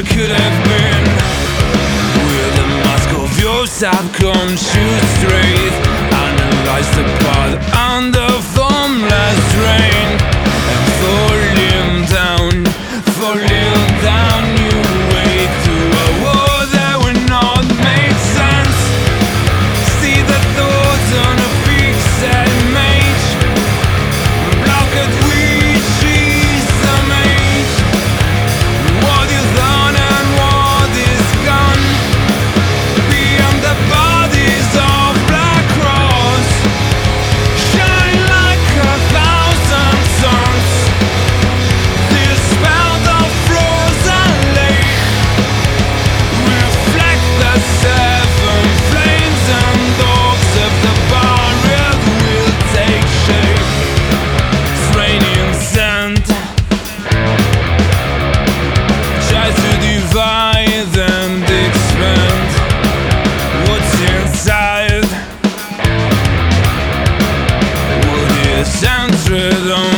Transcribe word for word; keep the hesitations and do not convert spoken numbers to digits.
could have been. With a mask of your subconscious truth, analyze the path under formless rain, and falling down, falling down, you wake to a war that will not make sense. See the thoughts on a pixel image, blocked which is the mage. What is done and what is gone, beyond the bodies of black cross, shine like a thousand suns. This spell of frozen lake reflect the seven flames and dogs of the barrier will take shape. It's raining sand, tries to divide and expand what's inside, what is centered on